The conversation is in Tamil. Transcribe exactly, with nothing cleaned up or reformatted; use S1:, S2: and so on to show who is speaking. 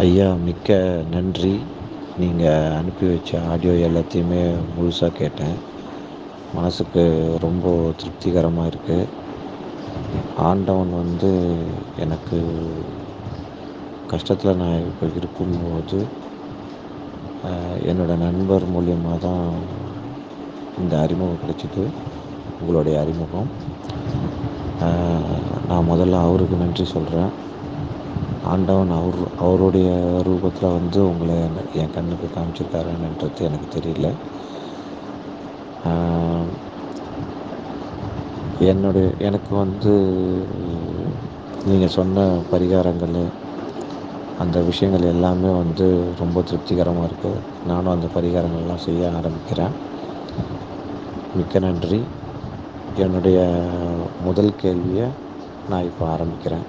S1: ஐயா, மிக்க நன்றி. நீங்க அனுப்பி வச்ச ஆடியோ எல்லாத்தையுமே முழுசா கேட்டேன். மனசுக்கு ரொம்ப திருப்திகரமா இருக்கு. ஆண்டவன் வந்து எனக்கு கஷ்டத்துல நான் இப்போ இருக்கும்போது, அ என்னோட நண்பர் மூலியமா தான் இந்த அறிமுகம் கிடைச்சது. உங்களுடைய அறிமுகம். அ நான் முதல்ல அவருக்கு நன்றி சொல்றேன். ஆண்டவன் அவர் அவருடைய ரூபத்துல வந்து உங்கள என் கண்ணுக்கு காமிச்சிருக்காரான்றது எனக்கு தெரியல. ஆ என்னுடைய எனக்கு வந்து நீங்க சொன்ன பரிகாரங்கள், அந்த விஷயங்கள் எல்லாமே வந்து ரொம்ப திருப்திகரமா இருக்கு. நானும் அந்த பரிகாரங்கள்லாம் செய்ய ஆரம்பிக்கிறேன். மிக்க நன்றி. என்னுடைய முதல் கேள்விய நான் இப்போ ஆரம்பிக்கிறேன்.